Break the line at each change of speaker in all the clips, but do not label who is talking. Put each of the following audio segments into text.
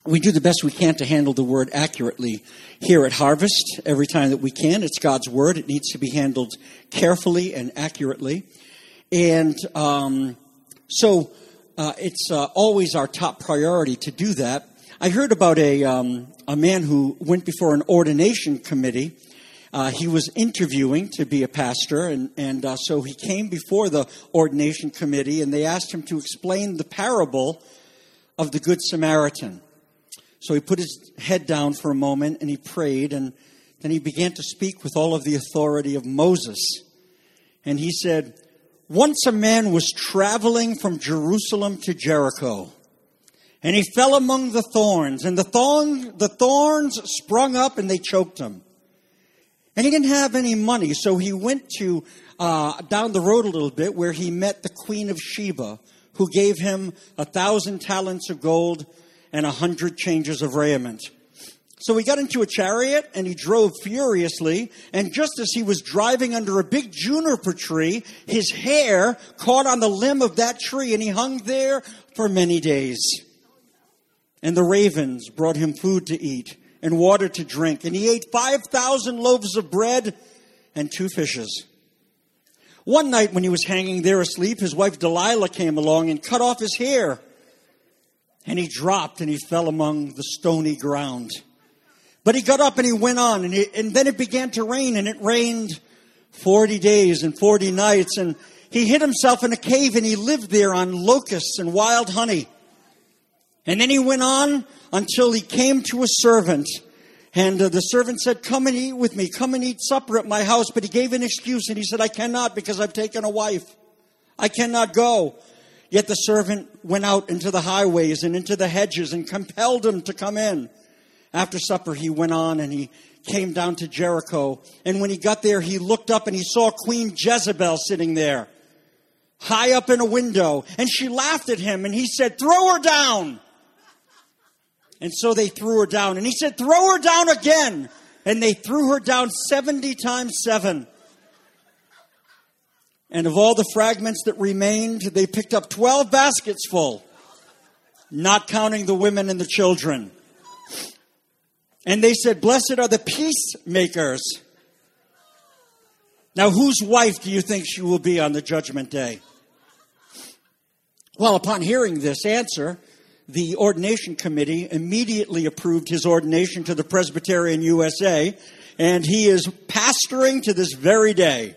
We do the best we can to handle the word accurately here at Harvest every time that we can. It's God's word. It needs to be handled carefully and accurately. And so it's always our top priority to do that. I heard about a man who went before an ordination committee. He was interviewing to be a pastor, and so he came before the ordination committee, and they asked him to explain the parable of the Good Samaritan. So he put his head down for a moment, and he prayed, and then he began to speak with all of the authority of Moses. And he said, "Once a man was traveling from Jerusalem to Jericho, and he fell among the thorns, and the thorns sprung up and they choked him. And he didn't have any money, so he went to down the road a little bit where he met the Queen of Sheba, who gave him 1,000 talents of gold and 100 changes of raiment. So he got into a chariot and he drove furiously, and just as he was driving under a big juniper tree, his hair caught on the limb of that tree and he hung there for many days. And the ravens brought him food to eat and water to drink, and he ate 5,000 loaves of bread and 2 fishes. One night when he was hanging there asleep, his wife Delilah came along and cut off his hair. And he dropped and he fell among the stony ground. But he got up and he went on, and then it began to rain, and it rained 40 days and 40 nights. And he hid himself in a cave, and he lived there on locusts and wild honey. And then he went on until he came to a servant. And the servant said, "Come and eat with me. Come and eat supper at my house." But he gave an excuse, and he said, "I cannot, because I've taken a wife. I cannot go." Yet the servant went out into the highways and into the hedges and compelled him to come in. After supper, he went on and he came down to Jericho. And when he got there, he looked up and he saw Queen Jezebel sitting there, high up in a window. And she laughed at him, and he said, "Throw her down." And so they threw her down. And he said, "Throw her down again." And they threw her down 70 times 7. And of all the fragments that remained, they picked up 12 baskets full, not counting the women and the children. And they said, "Blessed are the peacemakers." Now, whose wife do you think she will be on the judgment day? Well, upon hearing this answer, the ordination committee immediately approved his ordination to the Presbyterian USA, and he is pastoring to this very day.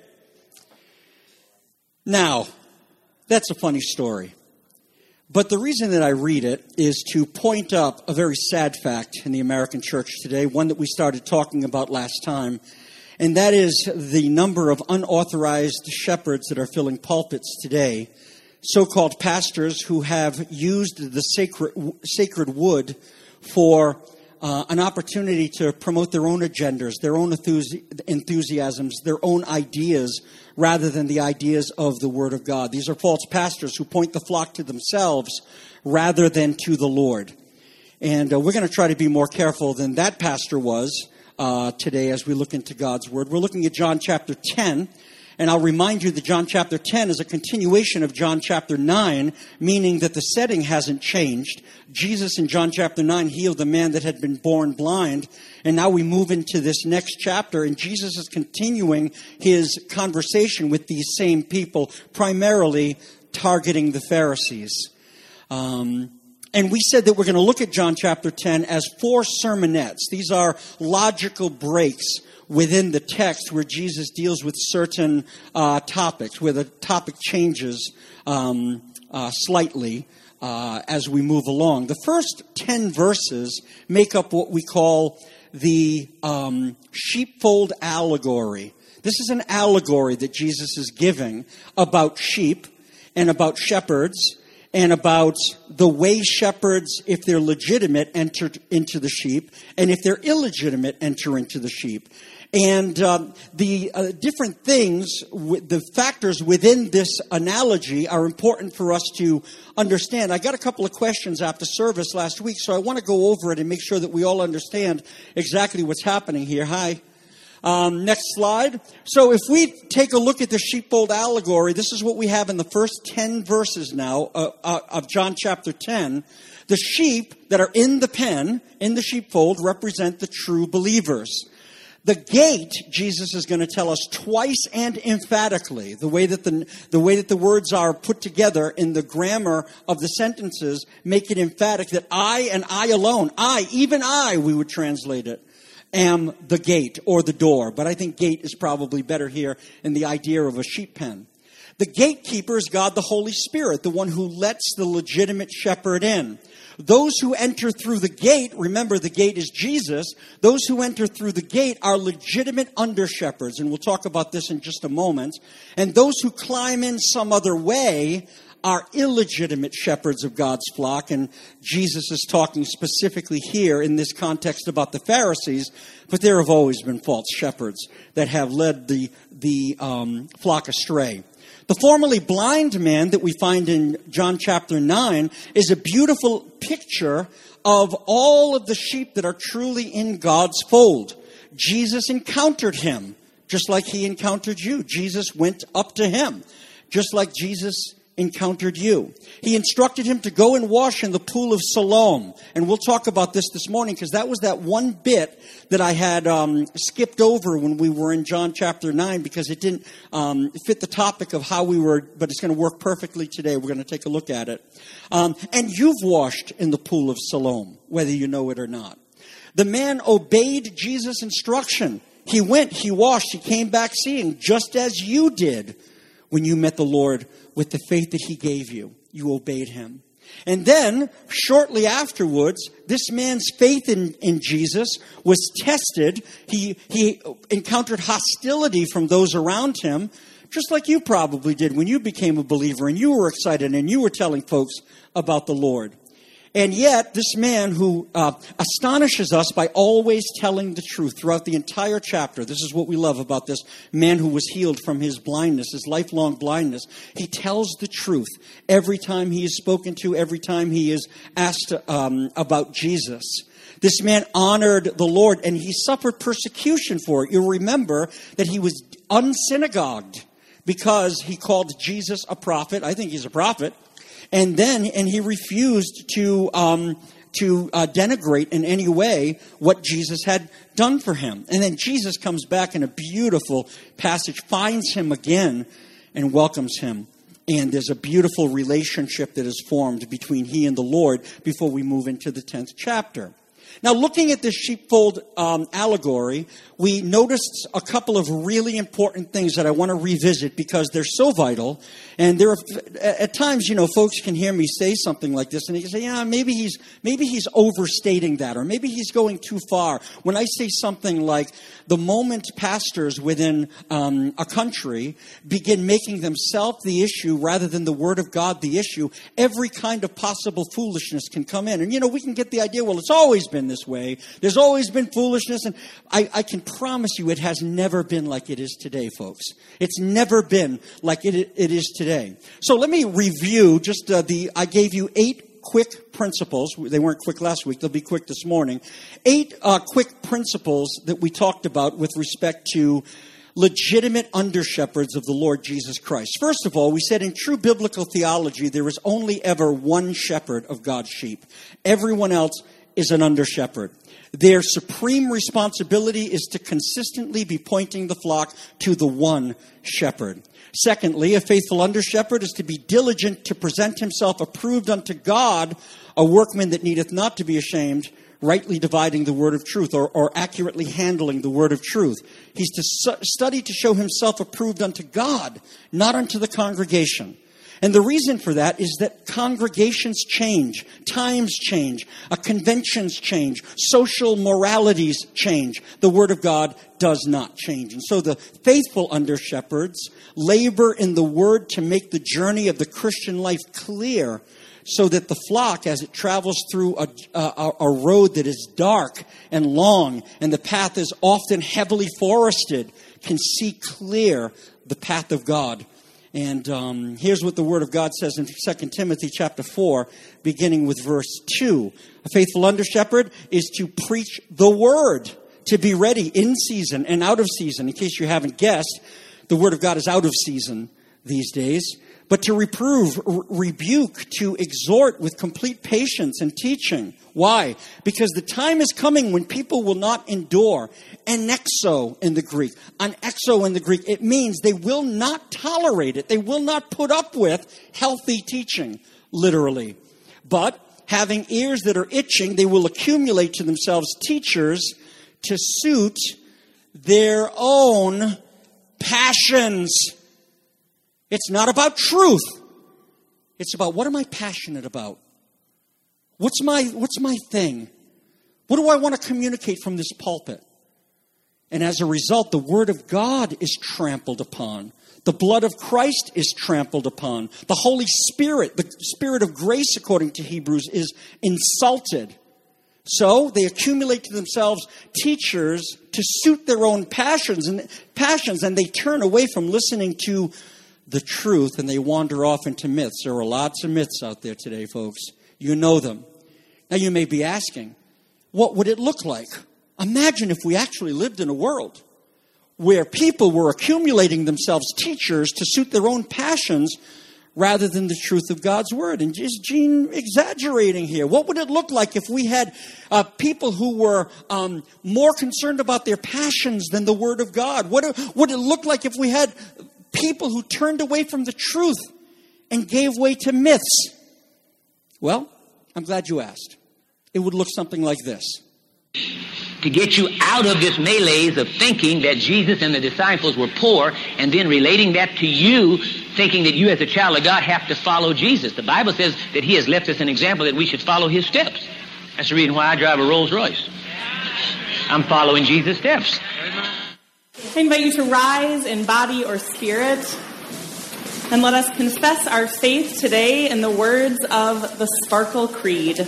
Now, that's a funny story. But the reason that I read it is to point up a very sad fact in the American church today, one that we started talking about last time, and that is the number of unauthorized shepherds that are filling pulpits today, so-called pastors who have used the sacred wood for an opportunity to promote their own agendas, their own enthusiasms, their own ideas, rather than the ideas of the Word of God. These are false pastors who point the flock to themselves rather than to the Lord. And we're going to try to be more careful than that pastor was today as we look into God's Word. We're looking at John chapter 10. And I'll remind you that John chapter 10 is a continuation of John chapter 9, meaning that the setting hasn't changed. Jesus in John chapter 9 healed the man that had been born blind. And now we move into this next chapter, and Jesus is continuing his conversation with these same people, primarily targeting the Pharisees. And we said that we're going to look at John chapter 10 as 4 sermonettes. These are logical breaks within the text where Jesus deals with certain topics, where the topic changes slightly as we move along. The first 10 verses make up what we call the sheepfold allegory. This is an allegory that Jesus is giving about sheep and about shepherds and about the way shepherds, if they're legitimate, enter into the sheep, and if they're illegitimate, enter into the sheep. And the different things, the factors within this analogy are important for us to understand. I got a couple of questions after service last week, so I want to go over it and make sure that we all understand exactly what's happening here. Hi. Next slide. So if we take a look at the sheepfold allegory, this is what we have in the first 10 verses now of John chapter 10. The sheep that are in the pen, in the sheepfold, represent the true believers. The gate, Jesus is going to tell us twice and emphatically, the way that the words are put together in the grammar of the sentences make it emphatic that I and I alone, I, even I, we would translate it, am the gate or the door. But I think gate is probably better here in the idea of a sheep pen. The gatekeeper is God the Holy Spirit, the one who lets the legitimate shepherd in. Those who enter through the gate, remember the gate is Jesus, those who enter through the gate are legitimate under-shepherds, and we'll talk about this in just a moment. And those who climb in some other way are illegitimate shepherds of God's flock, and Jesus is talking specifically here in this context about the Pharisees, but there have always been false shepherds that have led the flock astray. The formerly blind man that we find in John chapter 9 is a beautiful picture of all of the sheep that are truly in God's fold. Jesus encountered him just like he encountered you. Jesus went up to him just like Jesus encountered you. He instructed him to go and wash in the pool of Siloam. And we'll talk about this morning because that was that one bit that I had skipped over when we were in John chapter 9 because it didn't fit the topic of how we were, but it's going to work perfectly today. We're going to take a look at it. And you've washed in the pool of Siloam, whether you know it or not. The man obeyed Jesus' instruction. He went, he washed, he came back seeing, just as you did when you met the Lord with the faith that he gave you. You obeyed him. And then, shortly afterwards, this man's faith in Jesus was tested. He encountered hostility from those around him, just like you probably did when you became a believer and you were excited and you were telling folks about the Lord. And yet, this man who astonishes us by always telling the truth throughout the entire chapter, this is what we love about this man who was healed from his blindness, his lifelong blindness. He tells the truth every time he is spoken to, every time he is asked about Jesus. This man honored the Lord, and he suffered persecution for it. You'll remember that he was unsynagogued because he called Jesus a prophet. I think he's a prophet. And he refused to denigrate in any way what Jesus had done for him. And then Jesus comes back in a beautiful passage, finds him again, and welcomes him. And there's a beautiful relationship that is formed between he and the Lord before we move into the 10th chapter. Now, looking at this sheepfold allegory, we noticed a couple of really important things that I want to revisit because they're so vital. And there are, at times, folks can hear me say something like this, and they can say, "Yeah, maybe he's overstating that, or maybe he's going too far." When I say something like, "The moment pastors within a country begin making themselves the issue rather than the Word of God the issue, every kind of possible foolishness can come in." And we can get the idea, well, it's always been this way. There's always been foolishness, and I can promise you it has never been like it is today, folks. It's never been like it is today. So let me review just I gave you 8 quick principles. They weren't quick last week. They'll be quick this morning. 8 quick principles that we talked about with respect to legitimate under-shepherds of the Lord Jesus Christ. First of all, we said in true biblical theology, there is only ever one shepherd of God's sheep. Everyone else is an under-shepherd. Their supreme responsibility is to consistently be pointing the flock to the one shepherd. Secondly, a faithful under-shepherd is to be diligent to present himself approved unto God, a workman that needeth not to be ashamed, rightly dividing the word of truth, or accurately handling the word of truth. He's to study to show himself approved unto God, not unto the congregation. And the reason for that is that congregations change, times change, conventions change, social moralities change. The Word of God does not change. And so the faithful under-shepherds labor in the Word to make the journey of the Christian life clear so that the flock, as it travels through a road that is dark and long, and the path is often heavily forested, can see clear the path of God. And here's what the Word of God says in 2 Timothy chapter 4, beginning with verse 2. A faithful under-shepherd is to preach the Word, to be ready in season and out of season. In case you haven't guessed, the Word of God is out of season these days. But to reprove, rebuke, to exhort with complete patience and teaching. Why? Because the time is coming when people will not endure. Anexo in the Greek. Anexo in the Greek. It means they will not tolerate it. They will not put up with healthy teaching, literally. But having ears that are itching, they will accumulate to themselves teachers to suit their own passions. It's not about truth. It's about, what am I passionate about? What's my thing? What do I want to communicate from this pulpit? And as a result, the Word of God is trampled upon. The blood of Christ is trampled upon. The Holy Spirit, the Spirit of grace, according to Hebrews, is insulted. So they accumulate to themselves teachers to suit their own passions, and they turn away from listening to the truth, and they wander off into myths. There are lots of myths out there today, folks. You know them. Now you may be asking, what would it look like? Imagine if we actually lived in a world where people were accumulating themselves teachers to suit their own passions rather than the truth of God's Word. And is Gene exaggerating here? What would it look like if we had people who were more concerned about their passions than the Word of God? What would it look like if we had people who turned away from the truth and gave way to myths? Well, I'm glad you asked. It would look something like this.
To get you out of this malaise of thinking that Jesus and the disciples were poor, and then relating that to you, thinking that you as a child of God have to follow Jesus. The Bible says that He has left us an example that we should follow His steps. That's the reason why I drive a Rolls Royce. I'm following Jesus' steps.
I invite you to rise in body or spirit, and let us confess our faith today in the words of the Sparkle Creed.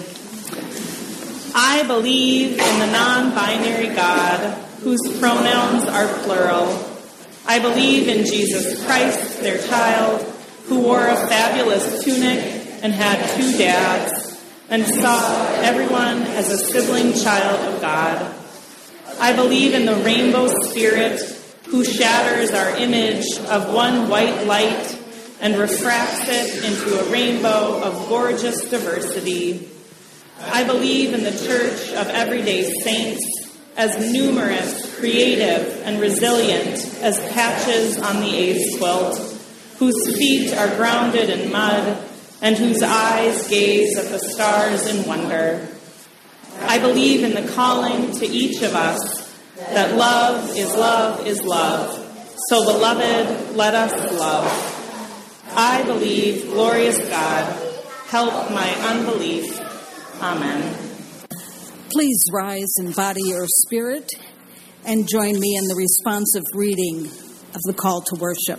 I believe in the non-binary God, whose pronouns are plural. I believe in Jesus Christ, their child, who wore a fabulous tunic and had 2 dads, and saw everyone as a sibling child of God. I believe in the rainbow spirit, who shatters our image of one white light and refracts it into a rainbow of gorgeous diversity. I believe in the Church of Everyday Saints, as numerous, creative, and resilient as patches on the AIDS quilt, whose feet are grounded in mud and whose eyes gaze at the stars in wonder. I believe in the calling to each of us that love is love is love. So, beloved, let us love. I believe, glorious God, help my unbelief. Amen.
Please rise in body or spirit and join me in the responsive reading of the call to worship.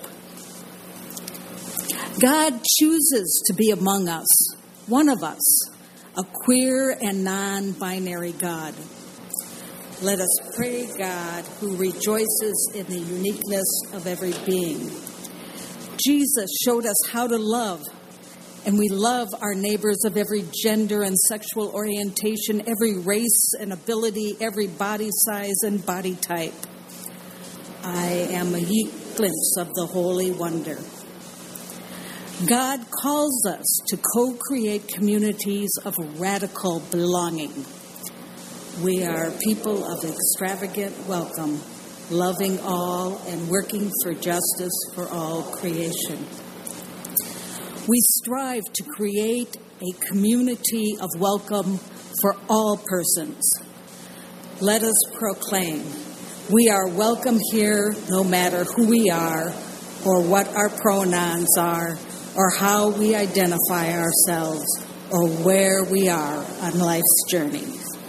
God chooses to be among us, one of us, a queer and non-binary God. Let us pray God who rejoices in the uniqueness of every being. Jesus showed us how to love, and we love our neighbors of every gender and sexual orientation, every race and ability, every body size and body type. I am a glimpse of the holy wonder. God calls us to co-create communities of radical belonging. We are people of extravagant welcome, loving all and working for justice for all creation. We strive to create a community of welcome for all persons. Let us proclaim, we are welcome here no matter who we are or what our pronouns are or how we identify ourselves or where we are on life's journey.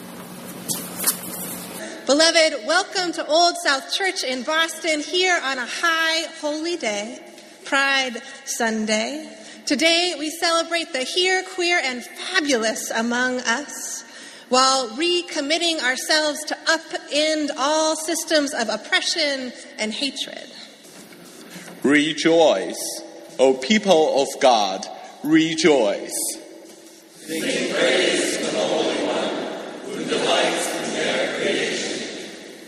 Beloved, welcome to Old South Church in Boston here on a high holy day, Pride Sunday. Today we celebrate the here, queer, and fabulous among us while recommitting ourselves to upend all systems of oppression and hatred.
Rejoice, O people of God, rejoice.
Sing praise to the Holy One who delights in their creation.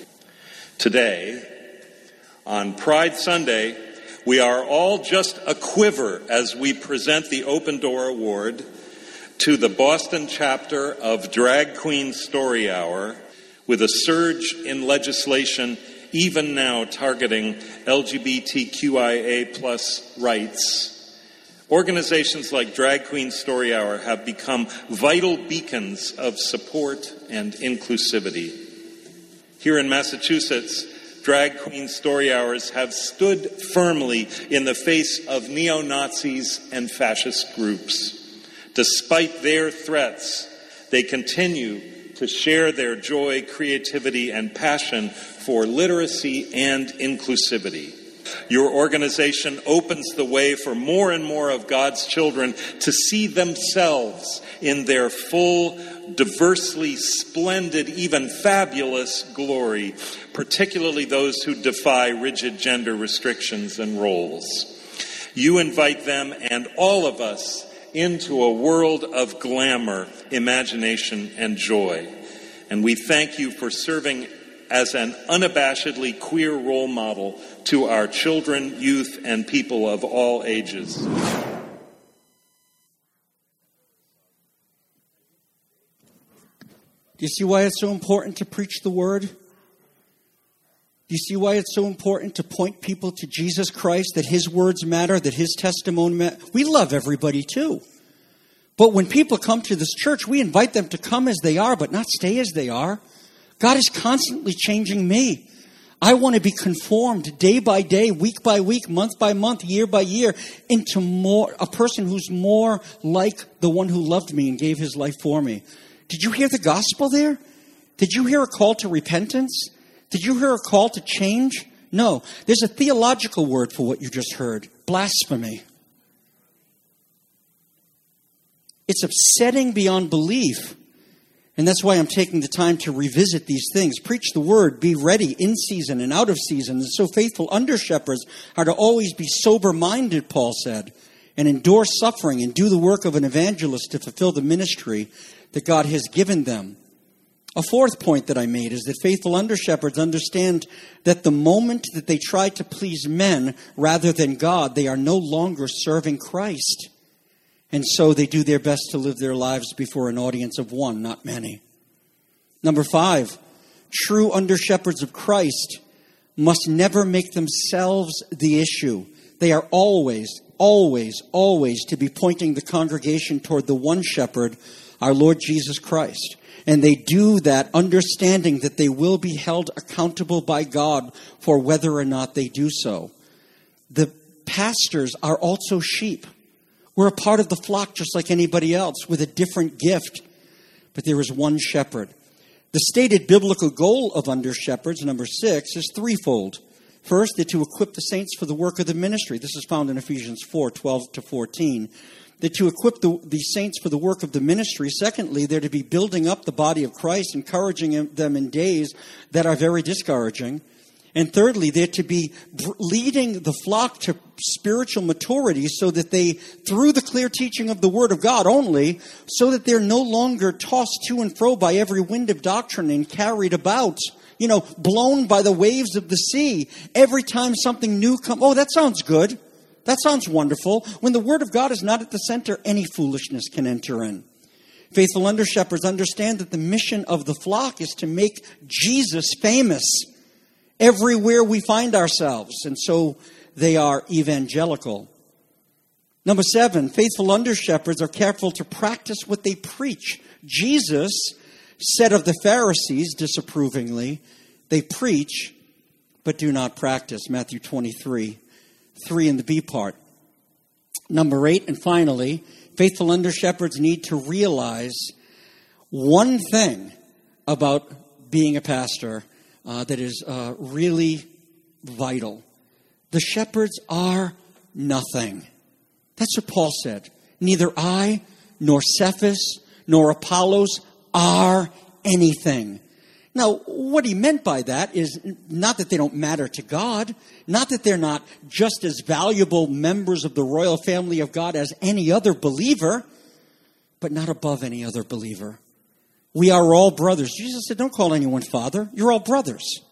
Today, on Pride Sunday, we are all just a quiver as we present the Open Door Award to the Boston chapter of Drag Queen Story Hour, with a surge in legislation even now targeting LGBTQIA+ rights. Organizations like Drag Queen Story Hour have become vital beacons of support and inclusivity. Here in Massachusetts, Drag Queen Story Hours have stood firmly in the face of neo-Nazis and fascist groups. Despite their threats, they continue to share their joy, creativity, and passion for literacy and inclusivity. Your organization opens the way for more and more of God's children to see themselves in their full, diversely splendid, even fabulous glory, particularly those who defy rigid gender restrictions and roles. You invite them and all of us into a world of glamour, imagination, and joy. And we thank you for serving as an unabashedly queer role model to our children, youth, and people of all ages.
Do you see why it's so important to preach the word? Do you see why it's so important to point people to Jesus Christ, that his words matter, that his testimony matters? We love everybody too. But when people come to this church, we invite them to come as they are, but not stay as they are. God is constantly changing me. I want to be conformed day by day, week by week, month by month, year by year, into a person who's more like the one who loved me and gave his life for me. Did you hear the gospel there? Did you hear a call to repentance? Did you hear a call to change? No. There's a theological word for what you just heard. Blasphemy. It's upsetting beyond belief. And that's why I'm taking the time to revisit these things. Preach the word, be ready in season and out of season. And so faithful under-shepherds are to always be sober-minded, Paul said, and endure suffering and do the work of an evangelist to fulfill the ministry that God has given them. A fourth point that I made is that faithful under-shepherds understand that the moment that they try to please men rather than God, they are no longer serving Christ. And so they do their best to live their lives before an audience of one, not many. Number 5, true under-shepherds of Christ must never make themselves the issue. They are always to be pointing the congregation toward the one shepherd, our Lord Jesus Christ. And they do that understanding that they will be held accountable by God for whether or not they do so. The pastors are also sheep. We're a part of the flock just like anybody else with a different gift. But there is one shepherd. The stated biblical goal of under-shepherds, number 6, is threefold. First, they're to equip the saints for the work of the ministry. This is found in Ephesians 4:12-14. They're to equip the saints for the work of the ministry. Secondly, they're to be building up the body of Christ, encouraging them in days that are very discouraging. And thirdly, they're to be leading the flock to spiritual maturity so that they, through the clear teaching of the Word of God only, so that they're no longer tossed to and fro by every wind of doctrine and carried about, blown by the waves of the sea. Every time something new comes, oh, that sounds good. That sounds wonderful. When the Word of God is not at the center, any foolishness can enter in. Faithful under-shepherds understand that the mission of the flock is to make Jesus famous everywhere we find ourselves, and so they are evangelical. Number 7, faithful under-shepherds are careful to practice what they preach. Jesus said of the Pharisees, disapprovingly, they preach but do not practice. Matthew 23, 3 in the B part. Number 8, and finally, faithful under-shepherds need to realize one thing about being a pastor that is really vital. The shepherds are nothing. That's what Paul said. Neither I, nor Cephas, nor Apollos are anything. Now, what he meant by that is not that they don't matter to God, not that they're not just as valuable members of the royal family of God as any other believer, but not above any other believer. We are all brothers. Jesus said, don't call anyone father. You're all brothers.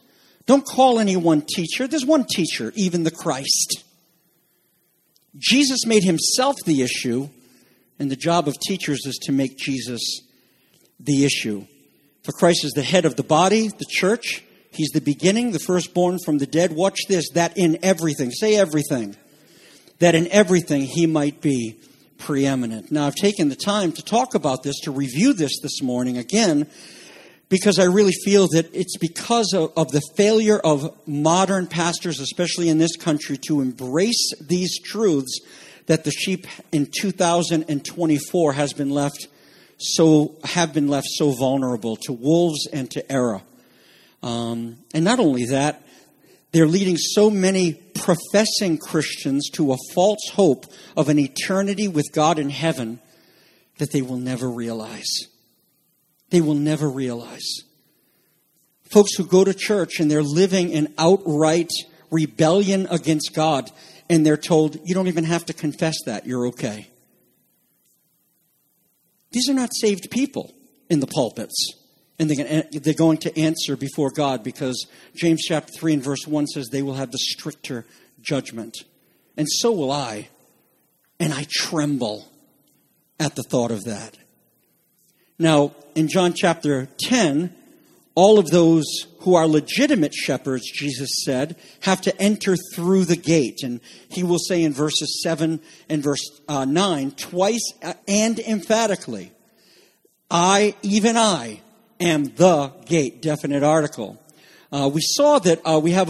Don't call anyone teacher. There's one teacher, even the Christ. Jesus made himself the issue, and the job of teachers is to make Jesus the issue. For Christ is the head of the body, the church. He's the beginning, the firstborn from the dead. Watch this, that in everything, say everything, that in everything he might be preeminent. Now, I've taken the time to talk about this, to review this morning again, because I really feel that it's because of the failure of modern pastors, especially in this country, to embrace these truths that the sheep in 2024 have been left so vulnerable to wolves and to error. And not only that, they're leading so many professing Christians to a false hope of an eternity with God in heaven that they will never realize. They will never realize. Folks who go to church and they're living in outright rebellion against God, and they're told, you don't even have to confess that, you're okay. These are not saved people in the pulpits. And they're going to answer before God, because James chapter 3 and verse 1 says they will have the stricter judgment. And so will I. And I tremble at the thought of that. Now, in John chapter 10, all of those who are legitimate shepherds, Jesus said, have to enter through the gate. And he will say in verses 7 and verse 9, twice and emphatically, even I, am the gate, definite article. We saw that we have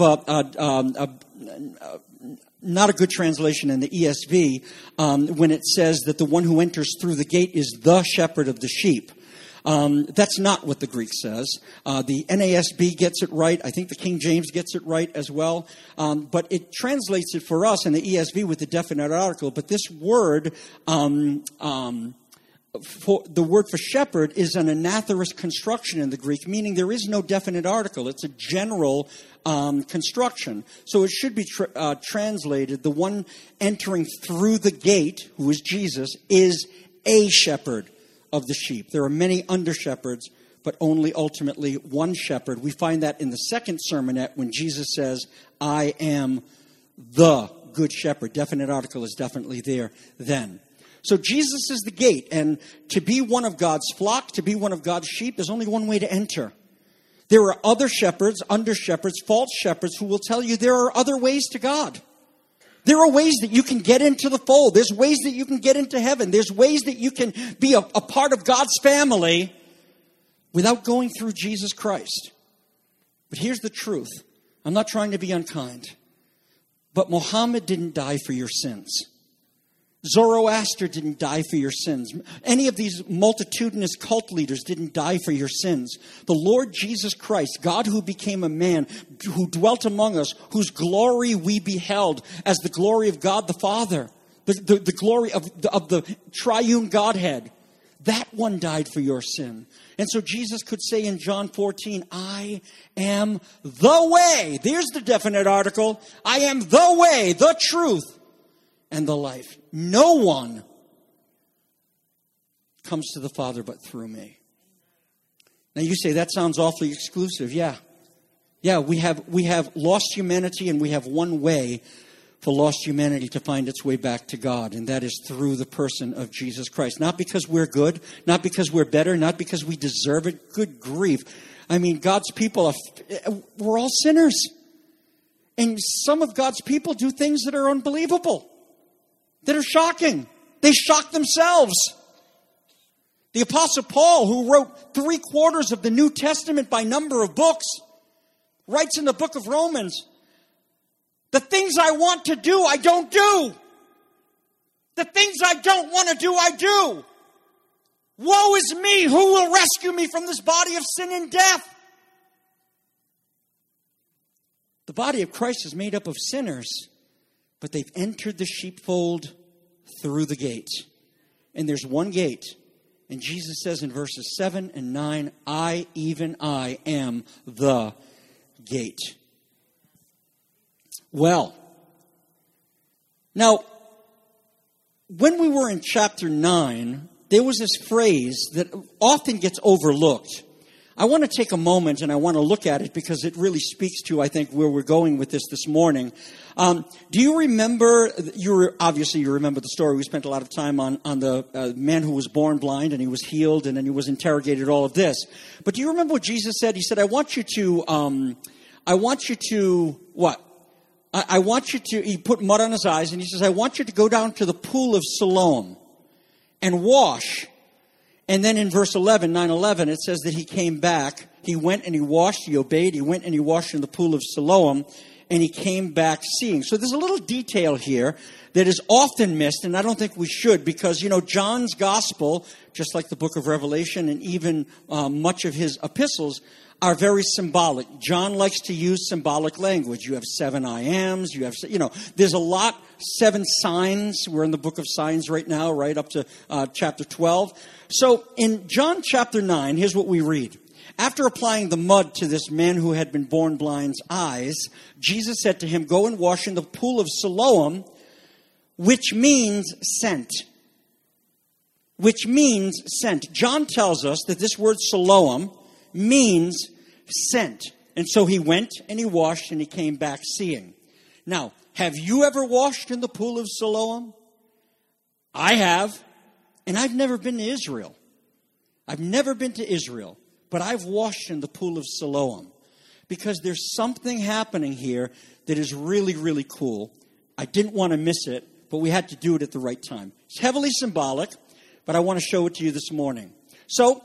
not a good translation in the ESV when it says that the one who enters through the gate is the shepherd of the sheep. That's not what the Greek says. The NASB gets it right. I think the King James gets it right as well. But it translates it for us in the ESV with the definite article. But this word, the word for shepherd, is an anatherous construction in the Greek, meaning there is no definite article. It's a general construction. So it should be translated, the one entering through the gate, who is Jesus, is a shepherd of the sheep. There are many under-shepherds, but only ultimately one shepherd. We find that in the second sermonette when Jesus says, I am the good shepherd. Definite article is definitely there then. So Jesus is the gate, and to be one of God's flock, to be one of God's sheep, there's only one way to enter. There are other shepherds, under-shepherds, false shepherds who will tell you there are other ways to God. There are ways that you can get into the fold. There's ways that you can get into heaven. There's ways that you can be a part of God's family without going through Jesus Christ. But here's the truth. I'm not trying to be unkind, but Muhammad didn't die for your sins. Zoroaster didn't die for your sins. Any of these multitudinous cult leaders didn't die for your sins. The Lord Jesus Christ, God who became a man, who dwelt among us, whose glory we beheld as the glory of God the Father, the glory of the triune Godhead, that one died for your sin. And so Jesus could say in John 14, I am the way. There's the definite article. I am the way, the truth, and the life. No one comes to the Father but through me. Now you say, that sounds awfully exclusive. Yeah, we have lost humanity, and we have one way for lost humanity to find its way back to God, and that is through the person of Jesus Christ. Not because we're good, not because we're better, not because we deserve it. Good grief. I mean, God's people, we're all sinners. And some of God's people do things that are unbelievable, that are shocking. They shock themselves. The Apostle Paul, who wrote 3/4 of the New Testament by number of books, writes in the book of Romans, the things I want to do, I don't do. The things I don't want to do, I do. Woe is me, who will rescue me from this body of sin and death? The body of Christ is made up of sinners, but they've entered the sheepfold through the gate. And there's one gate. And Jesus says in verses 7 and 9, even I am the gate. Well, now, when we were in chapter 9, there was this phrase that often gets overlooked. I want to take a moment and I want to look at it because it really speaks to, I think, where we're going with this morning. Do you remember, obviously you remember the story. We spent a lot of time on the man who was born blind and he was healed and then he was interrogated, all of this. But do you remember what Jesus said? He said, I want you to, he put mud on his eyes and he says, I want you to go down to the pool of Siloam and wash. And then in verse 9:11, it says that he came back. He went and he washed, he obeyed. He went and he washed in the pool of Siloam, and he came back seeing. So there's a little detail here that is often missed, and I don't think we should, because, John's gospel, just like the book of Revelation and even much of his epistles, are very symbolic. John likes to use symbolic language. You have 7 I ams. You have, there's a lot, 7 signs. We're in the book of signs right now, right up to chapter 12. So in John chapter 9, here's what we read. After applying the mud to this man who had been born blind's eyes, Jesus said to him, go and wash in the pool of Siloam, which means sent. Which means sent. John tells us that this word Siloam means sent. And so he went and he washed and he came back seeing. Now, have you ever washed in the pool of Siloam? I have. And I've never been to Israel. I've never been to Israel. But I've washed in the pool of Siloam. Because there's something happening here that is really, really cool. I didn't want to miss it, but we had to do it at the right time. It's heavily symbolic, but I want to show it to you this morning. So,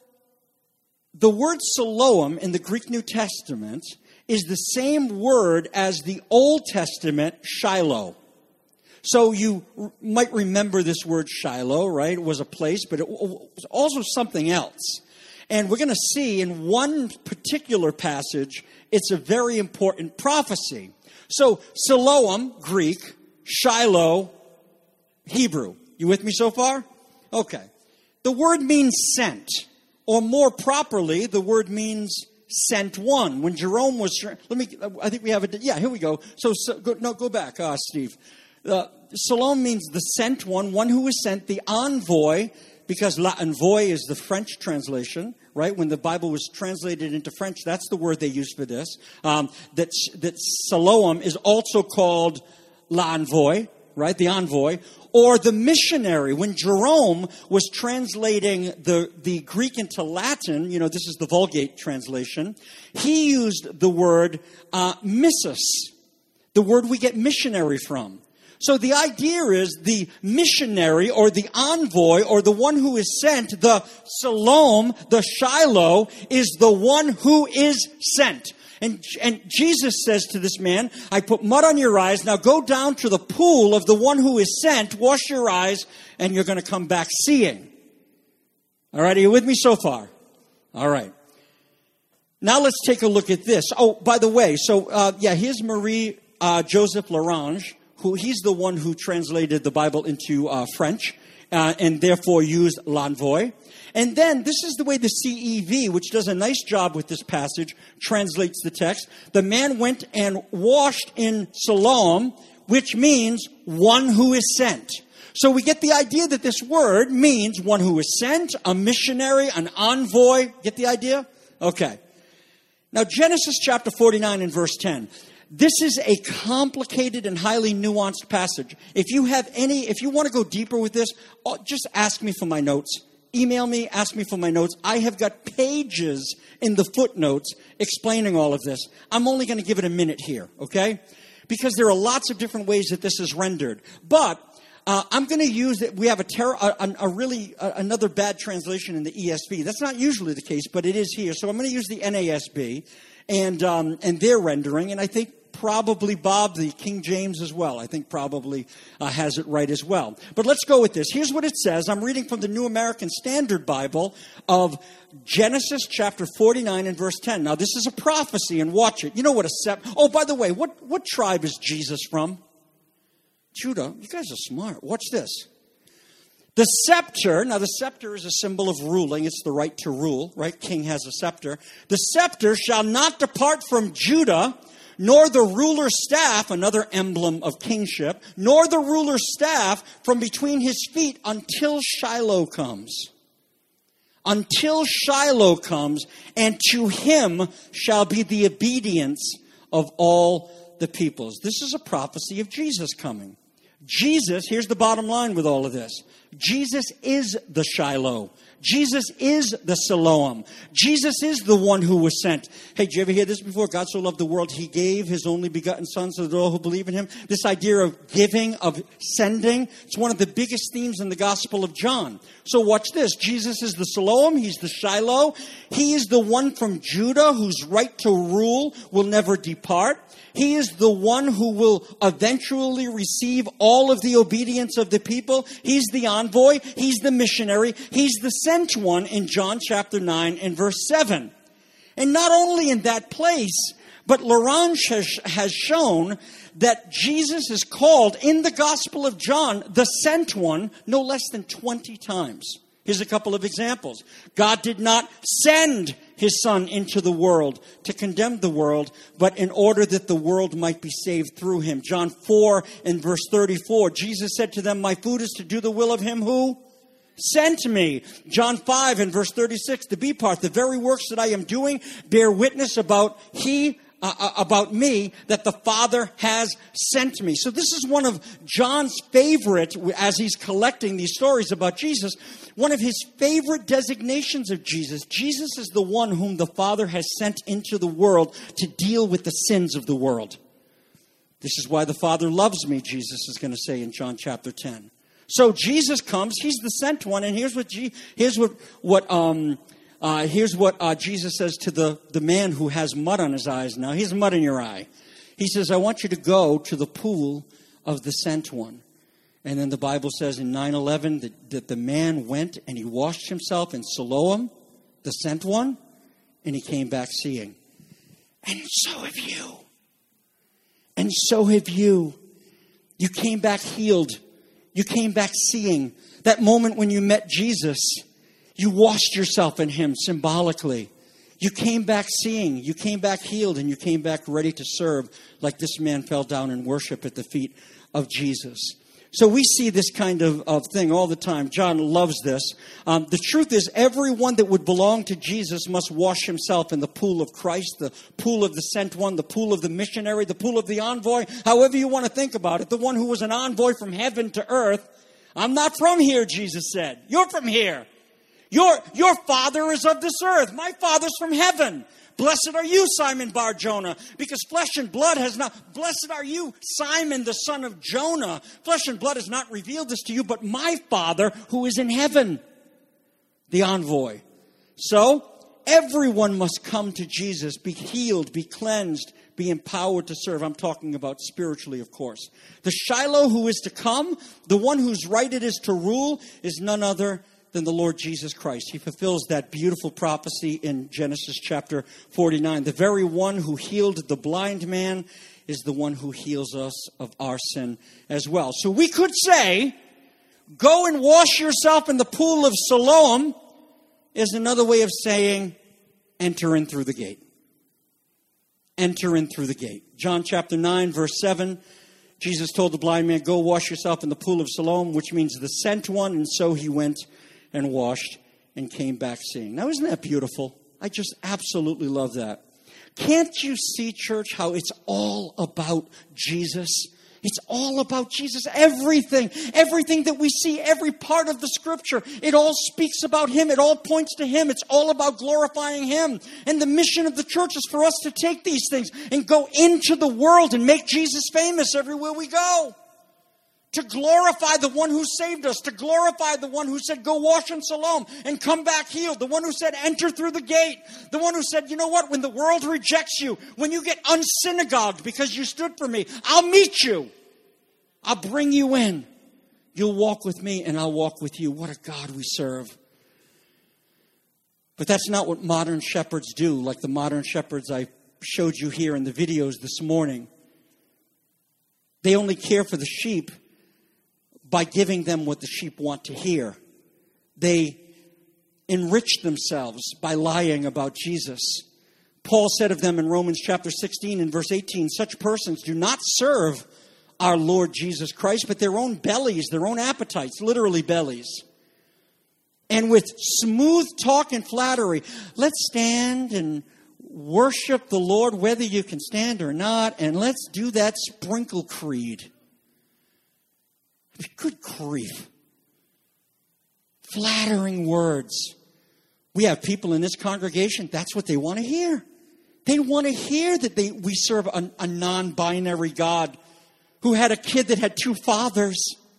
the word Siloam in the Greek New Testament is the same word as the Old Testament Shiloh. So you might remember this word Shiloh, right? It was a place, but it was also something else. And we're going to see in one particular passage, it's a very important prophecy. So Siloam, Greek, Shiloh, Hebrew. You with me so far? Okay. The word means sent. Or more properly, the word means sent one. When Jerome was, I think we have it. Yeah, here we go. Go back, Steve. Siloam means the sent one who is sent, the envoy, because l'envoy is the French translation, right? When the Bible was translated into French, that's the word they used for this. That Siloam is also called l'envoy, right? The envoy. Or the missionary. When Jerome was translating the Greek into Latin, this is the Vulgate translation, he used the word missus, the word we get missionary from. So the idea is the missionary or the envoy or the one who is sent, the Siloam, the Shiloh, is the one who is sent. And Jesus says to this man, I put mud on your eyes. Now go down to the pool of the one who is sent, wash your eyes, and you're going to come back seeing. All right, are you with me so far? All right. Now let's take a look at this. Oh, by the way, here's Marie Joseph Larange, he's the one who translated the Bible into French and therefore used l'envoy. And then this is the way the CEV, which does a nice job with this passage, translates the text. The man went and washed in Siloam, which means one who is sent. So we get the idea that this word means one who is sent, a missionary, an envoy. Get the idea? Okay. Now Genesis chapter 49 and verse 10. This is a complicated and highly nuanced passage. If you want to go deeper with this, just ask me for my notes. Email me, ask me for my notes. I have got pages in the footnotes explaining all of this. I'm only going to give it a minute here, okay? Because there are lots of different ways that this is rendered. But I'm going to use it. We have another bad translation in the ESV. That's not usually the case, but it is here. So I'm going to use the NASB and their rendering. And I think probably Bob, the King James as well. I think probably has it right as well. But let's go with this. Here's what it says. I'm reading from the New American Standard Bible of Genesis chapter 49 and verse 10. Now, this is a prophecy, and watch it. You know what a scepter... Oh, by the way, what tribe is Jesus from? Judah. You guys are smart. Watch this. The scepter, now the scepter is a symbol of ruling. It's the right to rule, right? King has a scepter. The scepter shall not depart from Judah, nor the ruler's staff, another emblem of kingship, nor the ruler's staff from between his feet until Shiloh comes. until Shiloh comes, and to him shall be the obedience of all the peoples. This is a prophecy of Jesus coming. Jesus, here's the bottom line with all of this. Jesus is the Shiloh. Jesus is the Siloam. Jesus is the one who was sent. Hey, did you ever hear this before? God so loved the world, he gave his only begotten Son so that all who believe in him. This idea of giving, of sending, it's one of the biggest themes in the Gospel of John. So watch this. Jesus is the Siloam. He's the Shiloh. He is the one from Judah whose right to rule will never depart. He is the one who will eventually receive all of the obedience of the people. He's the envoy. He's the missionary. He's the sent one in John chapter 9 and verse 7. And not only in that place, but Larange has shown that Jesus is called in the Gospel of John the sent one no less than 20 times. Here's a couple of examples. God did not send his Son into the world to condemn the world, but in order that the world might be saved through him. John 4 and verse 34, Jesus said to them, my food is to do the will of him who sent me. John 5 and verse 36, the B part, the very works that I am doing bear witness about me, that the Father has sent me. So this is one of John's favorite, as he's collecting these stories about Jesus, one of his favorite designations of Jesus. Jesus is the one whom the Father has sent into the world to deal with the sins of the world. This is why the Father loves me, Jesus is going to say in John chapter 10. So Jesus comes, he's the sent one, and here's what Jesus says to the man who has mud on his eyes now. He has mud in your eye. He says, I want you to go to the pool of the sent one. And then the Bible says in 9:11 that the man went and he washed himself in Siloam, the sent one, and he came back seeing. And so have you. And so have you. You came back healed. You came back seeing. That moment when you met Jesus, you washed yourself in him symbolically. You came back seeing. You came back healed, and you came back ready to serve, like this man fell down and worshiped at the feet of Jesus. So we see this kind of thing all the time. John loves this. The truth is, everyone that would belong to Jesus must wash himself in the pool of Christ, the pool of the sent one, the pool of the missionary, the pool of the envoy, however you want to think about it, the one who was an envoy from heaven to earth. I'm not from here, Jesus said. You're from here. Your father is of this earth. My father's from heaven. Blessed are you, Simon Bar-Jonah, because flesh and blood has not... Blessed are you, Simon, the son of Jonah. Flesh and blood has not revealed this to you, but my Father who is in heaven, the envoy. So, everyone must come to Jesus, be healed, be cleansed, be empowered to serve. I'm talking about spiritually, of course. The Shiloh who is to come, the one whose right it is to rule, is none other than the Lord Jesus Christ. He fulfills that beautiful prophecy in Genesis chapter 49. The very one who healed the blind man is the one who heals us of our sin as well. So we could say, go and wash yourself in the pool of Siloam is another way of saying, enter in through the gate. Enter in through the gate. John chapter 9, verse 7, Jesus told the blind man, go wash yourself in the pool of Siloam, which means the sent one, and so he went and washed and came back seeing. Now, isn't that beautiful? I just absolutely love that. Can't you see, church, how it's all about Jesus? It's all about Jesus. Everything that we see, every part of the Scripture, it all speaks about him. It all points to him. It's all about glorifying him. And the mission of the church is for us to take these things and go into the world and make Jesus famous everywhere we go. To glorify the one who saved us. To glorify the one who said, go wash in Siloam and come back healed. The one who said, enter through the gate. The one who said, you know what? When the world rejects you, when you get unsynagogued because you stood for me, I'll meet you. I'll bring you in. You'll walk with me and I'll walk with you. What a God we serve. But that's not what modern shepherds do, like the modern shepherds I showed you here in the videos this morning. They only care for the sheep by giving them what the sheep want to hear. They enrich themselves by lying about Jesus. Paul said of them in Romans chapter 16 and verse 18, such persons do not serve our Lord Jesus Christ, but their own bellies, their own appetites, literally bellies. and with smooth talk and flattery. Let's stand and worship the Lord whether you can stand or not, and let's do that sprinkle creed. Good grief. Flattering words. We have people in this congregation, that's what they want to hear. They want to hear that we serve a non-binary God who had a kid that had two fathers.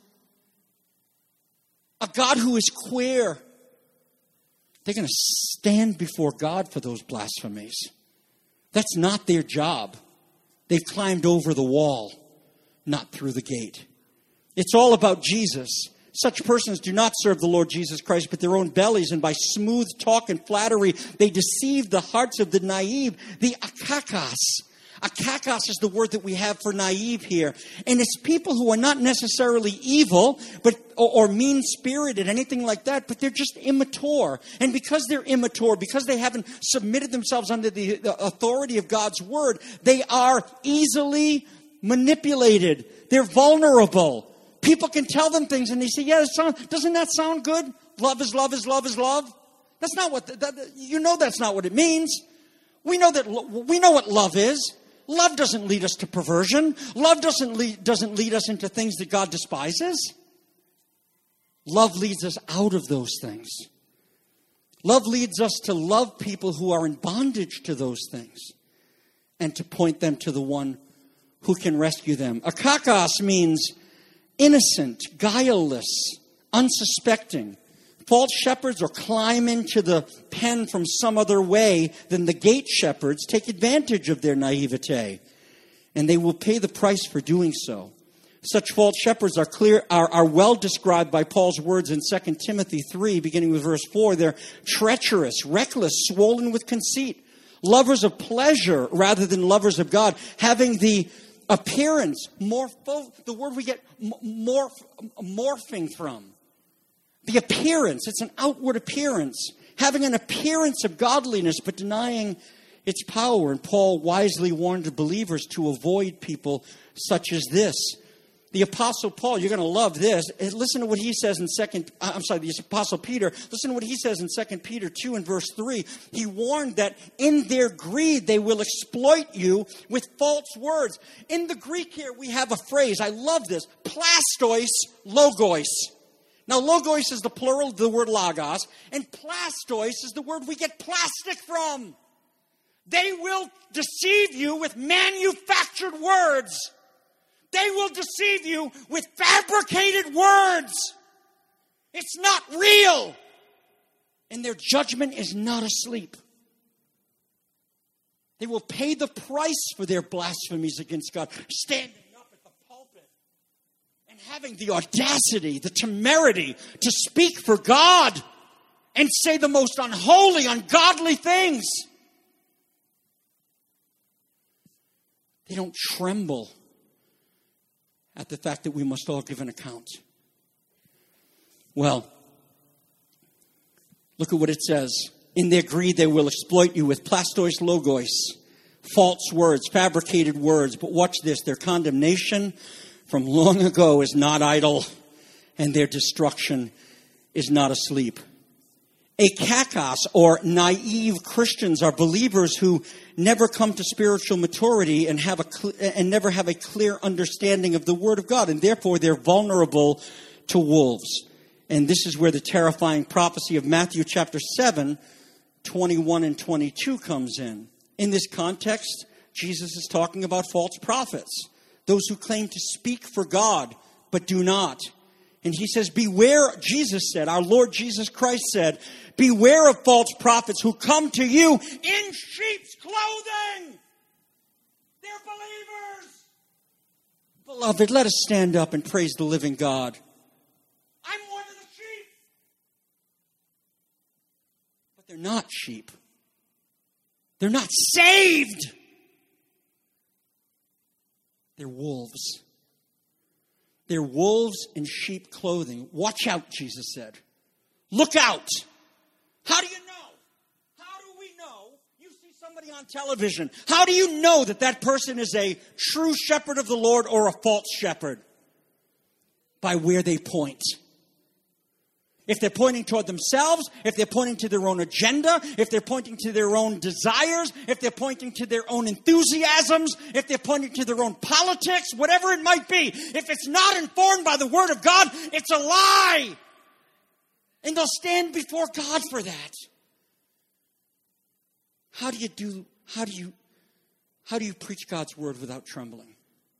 A God who is queer. They're going to stand before God for those blasphemies. That's not their job. They've climbed over the wall, not through the gate. It's all about Jesus. Such persons do not serve the Lord Jesus Christ, but their own bellies, and by smooth talk and flattery, they deceive the hearts of the naive, the akakas. Akakas is the word that we have for naive here. And it's people who are not necessarily evil or mean-spirited, anything like that, but they're just immature. And because they're immature, because they haven't submitted themselves under the authority of God's word, they are easily manipulated. They're vulnerable. People can tell them things and they say, yeah, doesn't that sound good? Love is love is love is love. That's not what, that's not what it means. We know what love is. Love doesn't lead us to perversion. Love doesn't lead us into things that God despises. Love leads us out of those things. Love leads us to love people who are in bondage to those things and to point them to the one who can rescue them. Akakas means innocent, guileless, unsuspecting. False shepherds or climb into the pen from some other way than the gate shepherds take advantage of their naivete, and they will pay the price for doing so. Such false shepherds are well described by Paul's words in 2 Timothy 3, beginning with verse 4. They're treacherous, reckless, swollen with conceit, lovers of pleasure rather than lovers of God, having the appearance, the word we get morphing from. The appearance, it's an outward appearance. Having an appearance of godliness, but denying its power. And Paul wisely warned the believers to avoid people such as this. The Apostle Paul, you're going to love this. Listen to what he says in the Apostle Peter. Listen to what he says in 2 Peter 2 and verse 3. He warned that in their greed they will exploit you with false words. In the Greek here we have a phrase, I love this, plastois logos. Now, logos is the plural of the word logos, and plastois is the word we get plastic from. They will deceive you with manufactured words. They will deceive you with fabricated words. It's not real. And their judgment is not asleep. They will pay the price for their blasphemies against God, standing up at the pulpit and having the audacity, the temerity to speak for God and say the most unholy, ungodly things. They don't tremble at the fact that we must all give an account. Well, look at what it says. In their greed, they will exploit you with plastois logos, false words, fabricated words. But watch this, their condemnation from long ago is not idle, and their destruction is not asleep. Akakos, or naive Christians, are believers who never come to spiritual maturity and never have a clear understanding of the Word of God, and therefore they're vulnerable to wolves. And this is where the terrifying prophecy of Matthew chapter 7, 21 and 22 comes in. In this context, Jesus is talking about false prophets, those who claim to speak for God but do not. And he says, beware, Jesus said, our Lord Jesus Christ said, beware of false prophets who come to you in sheep's clothing. They're believers. Beloved, let us stand up and praise the living God. I'm one of the sheep. But they're not sheep. They're not saved. They're wolves. They're wolves in sheep clothing. Watch out, Jesus said. Look out. How do you know? How do we know? You see somebody on television. How do you know that that person is a true shepherd of the Lord or a false shepherd? By where they point. If they're pointing toward themselves, if they're pointing to their own agenda, if they're pointing to their own desires, if they're pointing to their own enthusiasms, if they're pointing to their own politics, whatever it might be, if it's not informed by the Word of God, it's a lie. And they'll stand before God for that. How do you preach God's Word without trembling?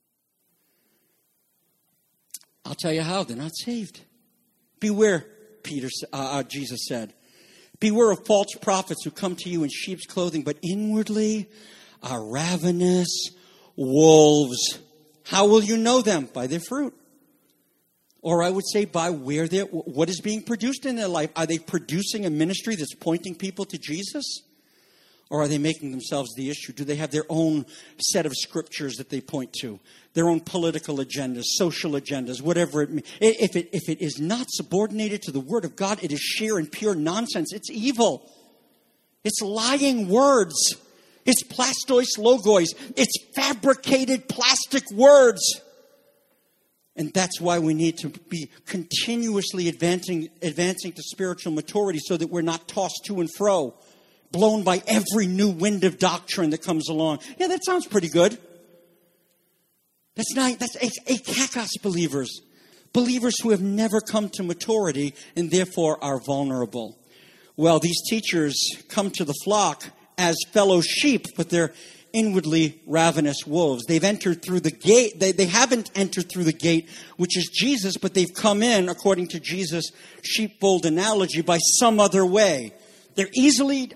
I'll tell you how. They're not saved. Beware, Jesus said. Beware of false prophets who come to you in sheep's clothing, but inwardly are ravenous wolves. How will you know them? By their fruit. Or I would say by what is being produced in their life. Are they producing a ministry that's pointing people to Jesus? Or are they making themselves the issue? Do they have their own set of scriptures that they point to? Their own political agendas, social agendas, whatever it may be. If it is not subordinated to the Word of God, it is sheer and pure nonsense. It's evil. It's lying words. It's plastois logos. It's fabricated plastic words. And that's why we need to be continuously advancing to spiritual maturity so that we're not tossed to and fro, blown by every new wind of doctrine that comes along. Yeah, that sounds pretty good. That's akakos believers. Believers who have never come to maturity and therefore are vulnerable. Well, these teachers come to the flock as fellow sheep, but they're inwardly ravenous wolves. They've entered through the gate. They haven't entered through the gate, which is Jesus, but they've come in, according to Jesus' sheepfold analogy, by some other way. They're easily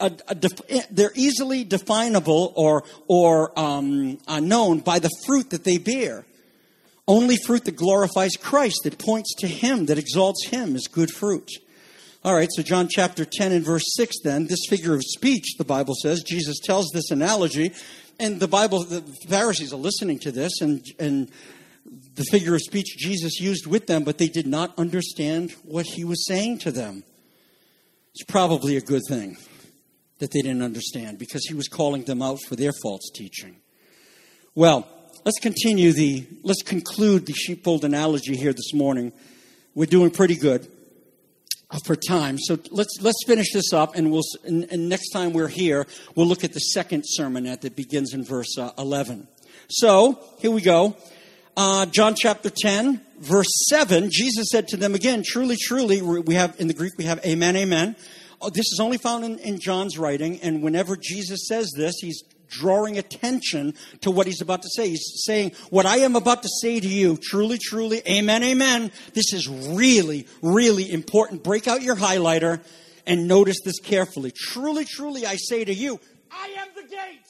definable or known by the fruit that they bear. Only fruit that glorifies Christ, that points to Him, that exalts Him, is good fruit. All right, so John chapter 10 and verse 6 then, this figure of speech, the Bible says, Jesus tells this analogy, and the Pharisees are listening to this, and the figure of speech Jesus used with them, but they did not understand what He was saying to them. It's probably a good thing that they didn't understand, because He was calling them out for their false teaching. Well, let's conclude the sheepfold analogy here this morning. We're doing pretty good for time. So let's finish this up, and next time we're here, we'll look at the second sermonette that begins in verse 11. So, here we go. John chapter 10, verse 7, Jesus said to them again, truly, truly, we have in the Greek, we have amen, amen. This is only found in John's writing, and whenever Jesus says this, He's drawing attention to what He's about to say. He's saying, what I am about to say to you, truly, truly, amen, amen. This is really, really important. Break out your highlighter and notice this carefully. Truly, truly, I say to you, I am the gate.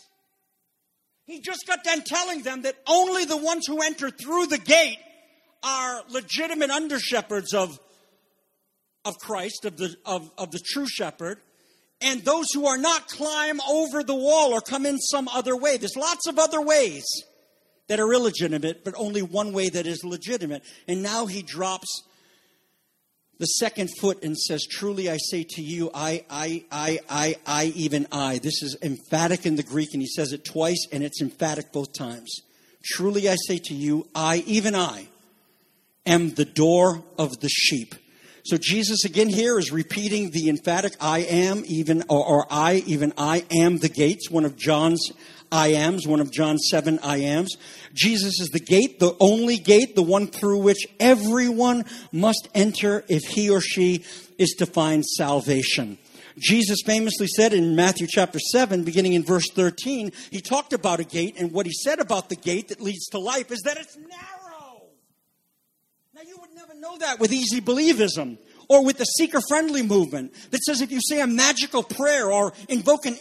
He just got done telling them that only the ones who enter through the gate are legitimate under-shepherds of Christ, of the true shepherd. And those who are not climb over the wall or come in some other way. There's lots of other ways that are illegitimate, but only one way that is legitimate. And now He drops the second foot and says, truly I say to you, I, even I. This is emphatic in the Greek, and He says it twice, and it's emphatic both times. Truly I say to you, I, even I, am the door of the sheep. So Jesus again here is repeating the emphatic I am, even I am the gates, one of John's I ams, one of John's 7 I ams. Jesus is the gate, the only gate, the one through which everyone must enter if he or she is to find salvation. Jesus famously said in Matthew chapter 7, beginning in verse 13, He talked about a gate, and what He said about the gate that leads to life is that it's narrow. Now, you would never know that with easy believism or with the seeker-friendly movement that says if you say a magical prayer or invoke an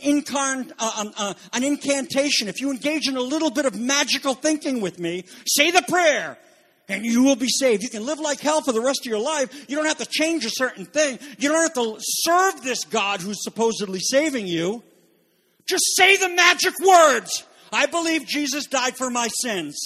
incantation, if you engage in a little bit of magical thinking with me, say the prayer, and you will be saved. You can live like hell for the rest of your life. You don't have to change a certain thing. You don't have to serve this God who's supposedly saving you. Just say the magic words. I believe Jesus died for my sins.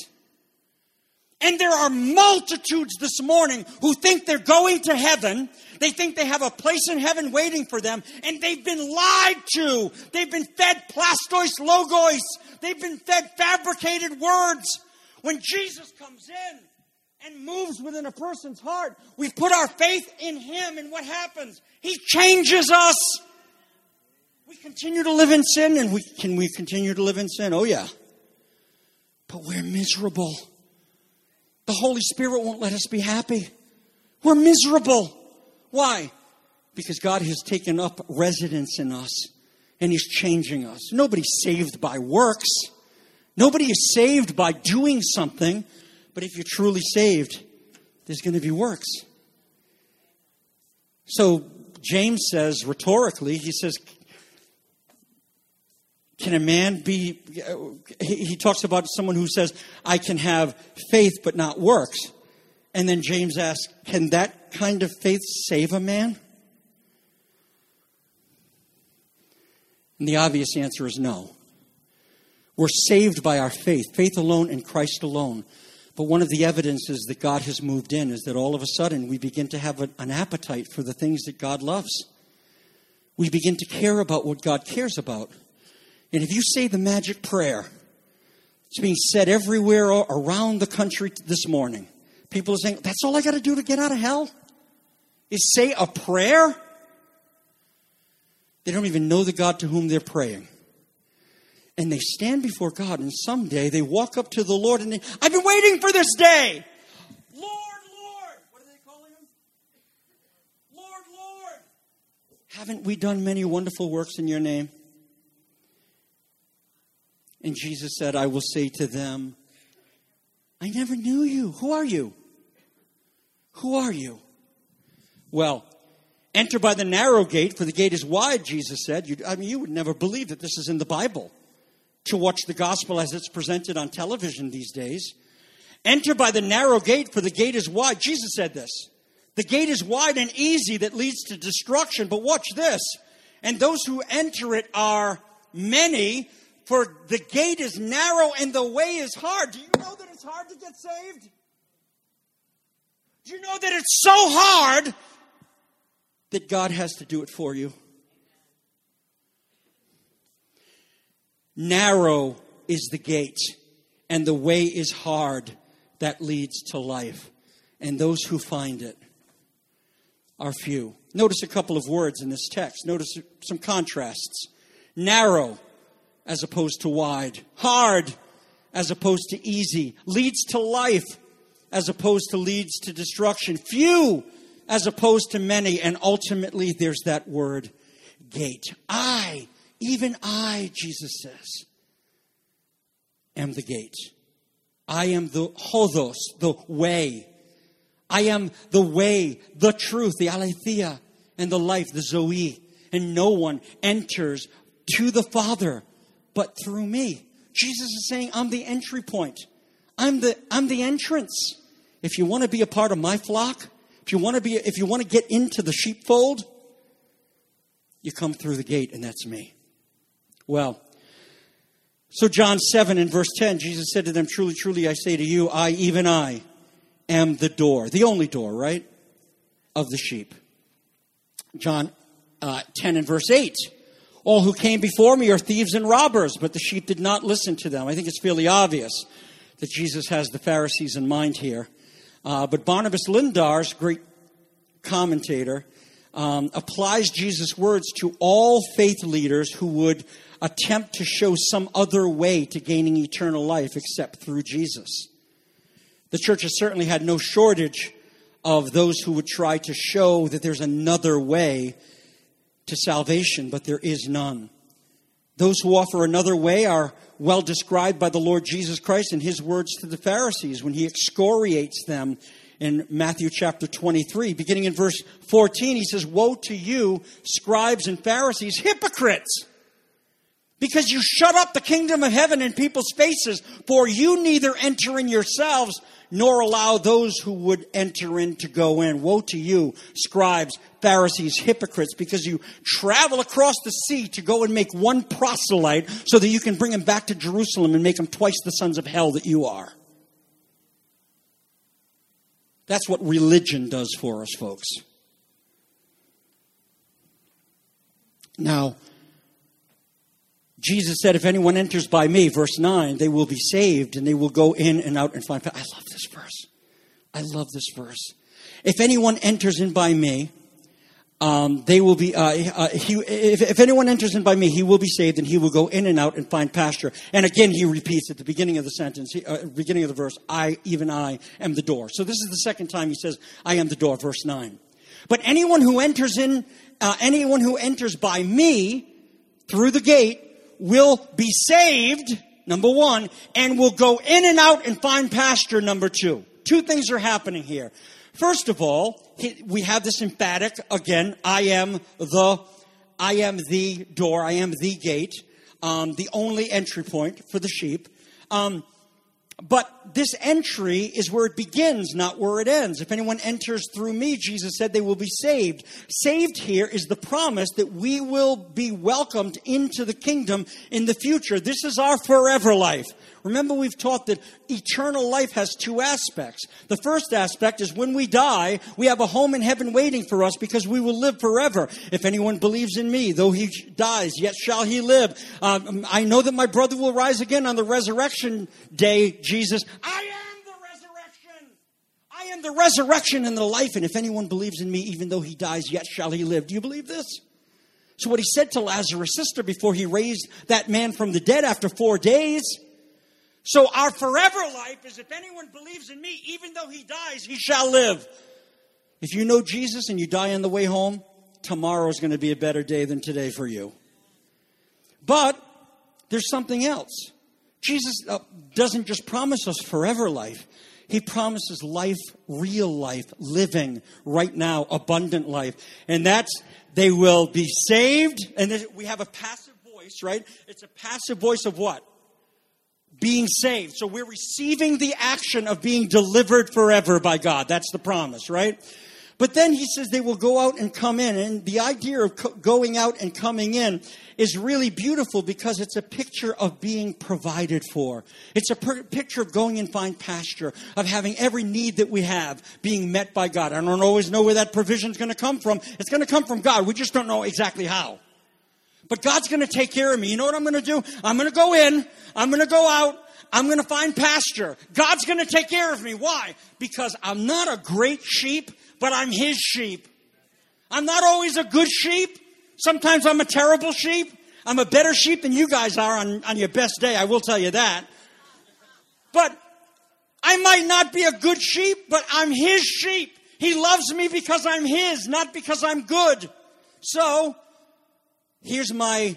And there are multitudes this morning who think they're going to heaven. They think they have a place in heaven waiting for them. And they've been lied to. They've been fed plastois logos. They've been fed fabricated words. When Jesus comes in and moves within a person's heart. We've put our faith in Him, and what happens? He changes us. We continue to live in sin, and can we continue to live in sin? Oh, yeah. But we're miserable. The Holy Spirit won't let us be happy. We're miserable. Why? Because God has taken up residence in us, and He's changing us. Nobody's saved by works. Nobody is saved by doing something. But if you're truly saved, there's going to be works. So James says, rhetorically, he says, can a man be, he talks about someone who says, I can have faith but not works. And then James asks, can that kind of faith save a man? And the obvious answer is no. We're saved by our faith, faith alone in Christ alone. But one of the evidences that God has moved in is that all of a sudden we begin to have an appetite for the things that God loves. We begin to care about what God cares about. And if you say the magic prayer, it's being said everywhere around the country this morning. People are saying, that's all I got to do to get out of hell? Is say a prayer? They don't even know the God to whom they're praying. And they stand before God, and someday they walk up to the Lord and I've been waiting for this day. Lord, Lord. What are they calling Him? Lord, Lord. Haven't we done many wonderful works in your name? And Jesus said, I will say to them, I never knew you. Who are you? Who are you? Well, enter by the narrow gate, for the gate is wide, Jesus said. You would never believe that this is in the Bible. To watch the gospel as it's presented on television these days. Enter by the narrow gate, for the gate is wide. Jesus said this. The gate is wide and easy that leads to destruction. But watch this. And those who enter it are many, for the gate is narrow and the way is hard. Do you know that it's hard to get saved? Do you know that it's so hard that God has to do it for you? Narrow is the gate, and the way is hard that leads to life. And those who find it are few. Notice a couple of words in this text. Notice some contrasts. Narrow as opposed to wide. Hard as opposed to easy. Leads to life as opposed to leads to destruction. Few as opposed to many. And ultimately there's that word, gate. Even I, Jesus says, am the gate. I am the hodos, the way. I am the way, the truth, the aletheia, and the life, the zoe. And no one enters to the Father but through me. Jesus is saying, I'm the entry point. I'm the entrance. If you want to be a part of my flock, if you want to get into the sheepfold, you come through the gate, and that's me. Well, so John 7 and verse 10, Jesus said to them, truly, truly, I say to you, even I, am the door. The only door, right? Of the sheep. John 10 and verse 8, all who came before me are thieves and robbers, but the sheep did not listen to them. I think it's fairly obvious that Jesus has the Pharisees in mind here. But Barnabas Lindars, great commentator, applies Jesus' words to all faith leaders who would attempt to show some other way to gaining eternal life except through Jesus. The church has certainly had no shortage of those who would try to show that there's another way to salvation, but there is none. Those who offer another way are well described by the Lord Jesus Christ in His words to the Pharisees when He excoriates them in Matthew chapter 23. Beginning in verse 14, He says, woe to you, scribes and Pharisees, hypocrites! Because you shut up the kingdom of heaven in people's faces, for you neither enter in yourselves, nor allow those who would enter in to go in. Woe to you, scribes, Pharisees, hypocrites, because you travel across the sea to go and make one proselyte so that you can bring him back to Jerusalem and make him twice the sons of hell that you are. That's what religion does for us, folks. Now, Jesus said, if anyone enters by me, verse 9, they will be saved and they will go in and out and find. I love this verse. I love this verse. If anyone enters in by me, they will be. If anyone enters in by me, he will be saved, and he will go in and out and find pasture. And again, he repeats at the beginning of the sentence, beginning of the verse, I am the door. So this is the second time he says, I am the door, verse 9. But anyone who enters by me through the gate will be saved, number one, and will go in and out and find pasture, number two. Two things are happening here. First of all, we have this emphatic, again, I am the door, I am the gate, the only entry point for the sheep. But this entry is where it begins, not where it ends. If anyone enters through me, Jesus said, they will be saved. Saved here is the promise that we will be welcomed into the kingdom in the future. This is our forever life. Remember, we've taught that eternal life has two aspects. The first aspect is when we die, we have a home in heaven waiting for us because we will live forever. If anyone believes in me, though he dies, yet shall he live. I know that my brother will rise again on the resurrection day, Jesus. I am the resurrection. I am the resurrection and the life. And if anyone believes in me, even though he dies, yet shall he live. Do you believe this? So what he said to Lazarus' sister before he raised that man from the dead after 4 days. So our forever life is if anyone believes in me, even though he dies, he shall live. If you know Jesus and you die on the way home, tomorrow is going to be a better day than today for you. But there's something else. Jesus doesn't just promise us forever life. He promises life, real life, living right now, abundant life. And that's, they will be saved. And we have a passive voice, right? It's a passive voice of what? Being saved. So we're receiving the action of being delivered forever by God. That's the promise, right? But then he says they will go out and come in. And the idea of going out and coming in is really beautiful because it's a picture of being provided for. It's a picture of going and find pasture, of having every need that we have being met by God. I don't always know where that provision is going to come from. It's going to come from God. We just don't know exactly how. But God's going to take care of me. You know what I'm going to do? I'm going to go in. I'm going to go out. I'm going to find pasture. God's going to take care of me. Why? Because I'm not a great sheep, but I'm his sheep. I'm not always a good sheep. Sometimes I'm a terrible sheep. I'm a better sheep than you guys are on your best day. I will tell you that. But I might not be a good sheep, but I'm his sheep. He loves me because I'm his, not because I'm good. So here's my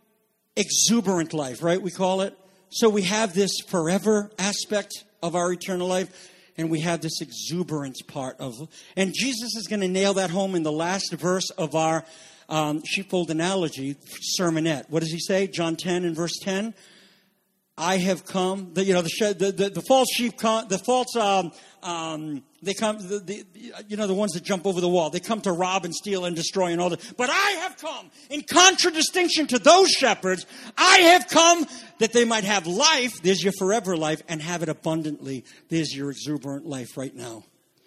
exuberant life, right? We call it. So we have this forever aspect of our eternal life, and we have this exuberance part of. And Jesus is going to nail that home in the last verse of our sheepfold analogy sermonette. What does he say? John 10 and verse 10. I have come. The false sheep come. The false. They come. The ones that jump over the wall. They come to rob and steal and destroy and all that. But I have come, in contradistinction to those shepherds. I have come that they might have life. There's your forever life, and have it abundantly. There's your exuberant life right now.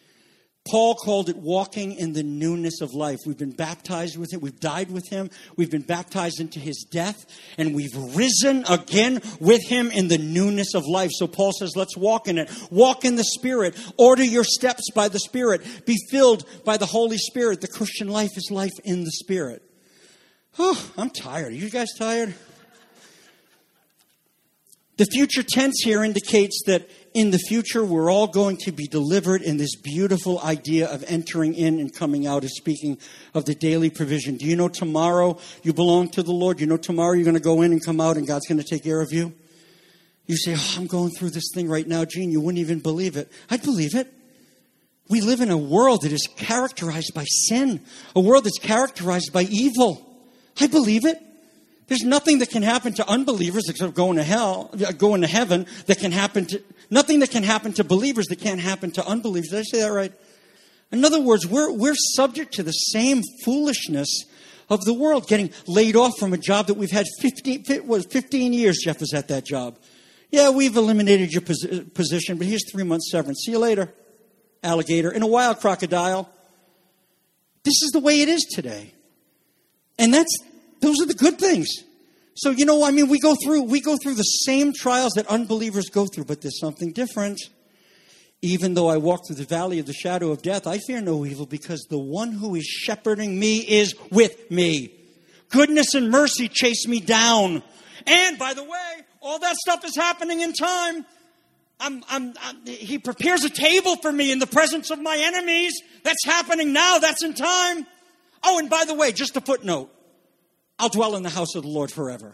Paul called it walking in the newness of life. We've been baptized with him. We've died with him. We've been baptized into his death. And we've risen again with him in the newness of life. So Paul says, let's walk in it. Walk in the Spirit. Order your steps by the Spirit. Be filled by the Holy Spirit. The Christian life is life in the Spirit. Oh, I'm tired. Are you guys tired? The future tense here indicates that in the future, we're all going to be delivered in this beautiful idea of entering in and coming out, is speaking of the daily provision. Do you know tomorrow you belong to the Lord? You know tomorrow you're going to go in and come out and God's going to take care of you? You say, I'm going through this thing right now, Gene. You wouldn't even believe it. I'd believe it. We live in a world that is characterized by sin, a world that's characterized by evil. I believe it. There's nothing that can happen to unbelievers except going to heaven that can happen to, nothing that can happen to believers that can't happen to unbelievers. Did I say that right? In other words, we're subject to the same foolishness of the world, getting laid off from a job that we've had 15 years. Jeff was at that job. Yeah, we've eliminated your position, but here's 3 months severance. See you later, alligator. In a while, crocodile. This is the way it is today. And those are the good things. So, we go through the same trials that unbelievers go through, but there's something different. Even though I walk through the valley of the shadow of death, I fear no evil, because the one who is shepherding me is with me. Goodness and mercy chase me down. And, by the way, all that stuff is happening in time. He prepares a table for me in the presence of my enemies. That's happening now. That's in time. Oh, and by the way, just a footnote. I'll dwell in the house of the Lord forever.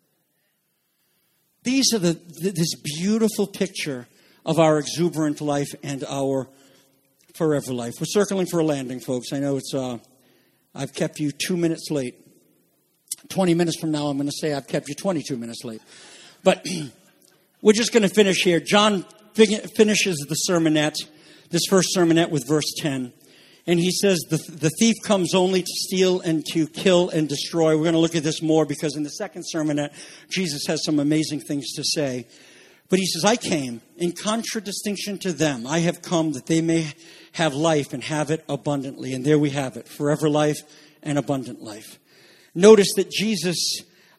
These are this beautiful picture of our exuberant life and our forever life. We're circling for a landing, folks. I know it's, I've kept you 2 minutes late. 20 minutes from now, I'm going to say I've kept you 22 minutes late. But we're just going to finish here. John finishes the sermonette, this first sermonette, with verse 10. And he says, the thief comes only to steal and to kill and destroy. We're going to look at this more because in the second sermonette, Jesus has some amazing things to say. But he says, I came in contradistinction to them. I have come that they may have life and have it abundantly. And there we have it, forever life and abundant life. Notice that Jesus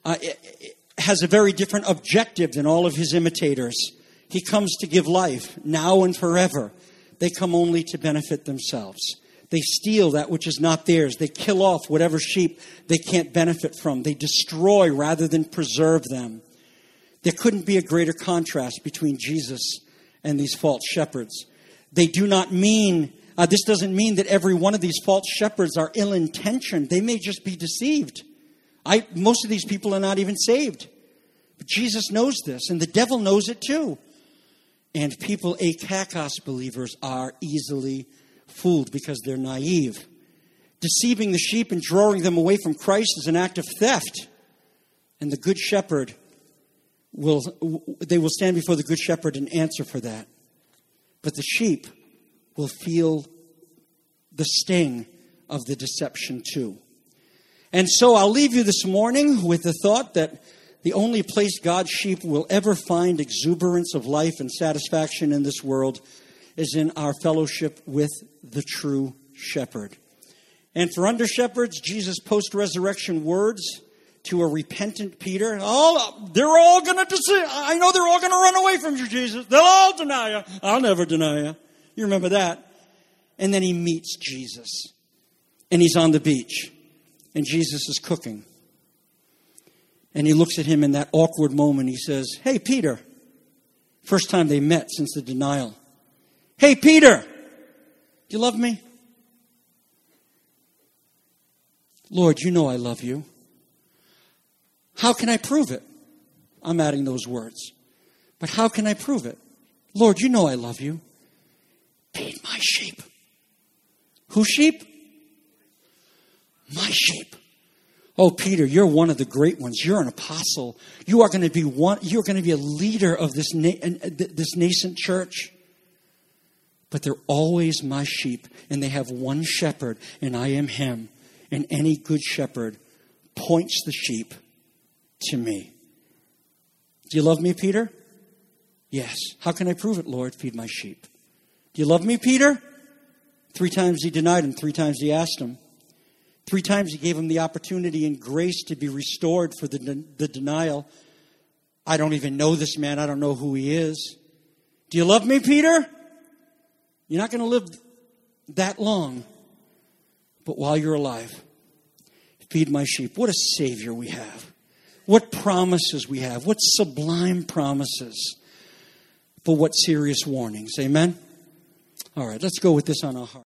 has a very different objective than all of his imitators. He comes to give life now and forever. They come only to benefit themselves. They steal that which is not theirs. They kill off whatever sheep they can't benefit from. They destroy rather than preserve them. There couldn't be a greater contrast between Jesus and these false shepherds. They do not mean, this doesn't mean that every one of these false shepherds are ill-intentioned. They may just be deceived. Most of these people are not even saved. But Jesus knows this, and the devil knows it too. And people, akakos believers, are easily fooled because they're naive. Deceiving the sheep and drawing them away from Christ is an act of theft. And the good shepherd will stand before the good shepherd and answer for that. But the sheep will feel the sting of the deception too. And so I'll leave you this morning with the thought that the only place God's sheep will ever find exuberance of life and satisfaction in this world is in our fellowship with the true shepherd. And for under shepherds, Jesus' post-resurrection words to a repentant Peter, they're all going to deceive. I know they're all going to run away from you, Jesus. They'll all deny you. I'll never deny you. You remember that? And then he meets Jesus. And he's on the beach. And Jesus is cooking. And he looks at him in that awkward moment. He says, hey, Peter. First time they met since the denial. Hey, Peter, do you love me? Lord, you know I love you. How can I prove it? I'm adding those words. But how can I prove it? Lord, you know I love you. Feed my sheep. Whose sheep? My sheep. Oh, Peter, you're one of the great ones. You're an apostle. You are going to be you're going to be a leader of this nascent church. But they're always my sheep, and they have one shepherd, and I am him. And any good shepherd points the sheep to me. Do you love me, Peter? Yes. How can I prove it, Lord? Feed my sheep. Do you love me, Peter? 3 times he denied him. 3 times he asked him. 3 times he gave him the opportunity and grace to be restored for the denial. I don't even know this man. I don't know who he is. Do you love me, Peter? You're not going to live that long. But while you're alive, feed my sheep. What a Savior we have. What promises we have. What sublime promises. But what serious warnings. Amen? All right, let's go with this on our heart.